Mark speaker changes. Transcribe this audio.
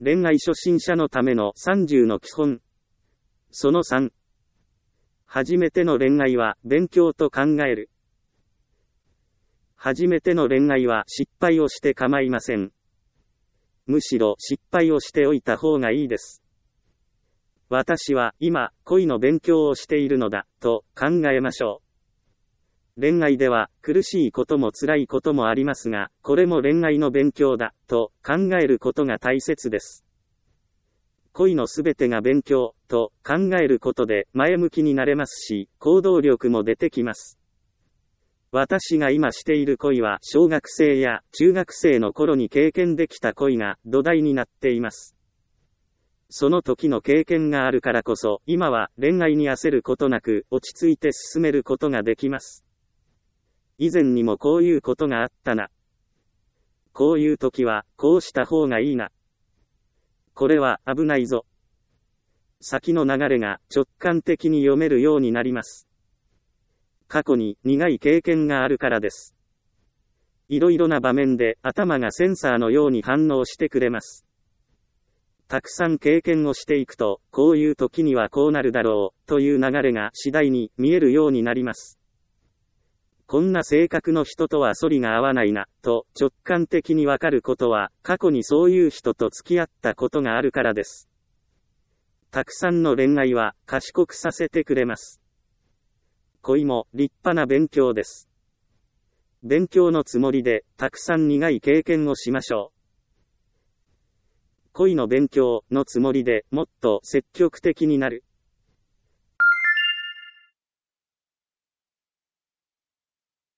Speaker 1: 恋愛初心者のための30の基本。その3。初めての恋愛は勉強と考える。初めての恋愛は失敗をして構いません。むしろ失敗をしておいた方がいいです。私は今、恋の勉強をしているのだ、と考えましょう。恋愛では苦しいことも辛いこともありますが、これも恋愛の勉強だ、と考えることが大切です。恋のすべてが勉強、と考えることで前向きになれますし、行動力も出てきます。私が今している恋は小学生や中学生の頃に経験できた恋が土台になっています。その時の経験があるからこそ、今は恋愛に焦ることなく落ち着いて進めることができます。以前にもこういうことがあったな。こういう時はこうした方がいいな。これは危ないぞ。先の流れが直感的に読めるようになります。過去に苦い経験があるからです。いろいろな場面で頭がセンサーのように反応してくれます。たくさん経験をしていくと、こういう時にはこうなるだろう、という流れが次第に見えるようになります。こんな性格の人とは反りが合わないな、と直感的にわかることは、過去にそういう人と付き合ったことがあるからです。たくさんの恋愛は賢くさせてくれます。恋も立派な勉強です。勉強のつもりで、たくさん苦い経験をしましょう。恋の勉強のつもりでもっと積極的になる。